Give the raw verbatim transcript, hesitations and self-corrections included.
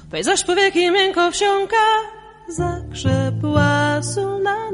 Weź zaś powieki miękko wsiąka, zakrzepła sól na